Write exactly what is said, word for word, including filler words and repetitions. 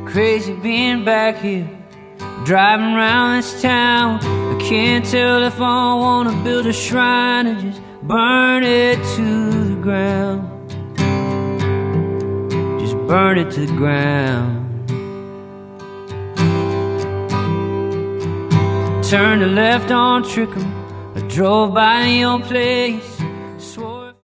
crazy being back here, driving around this town. I can't tell if I wanna build a shrine or just burn it to the ground. Just burn it to the ground. Turned left on Trickham, I drove by your place.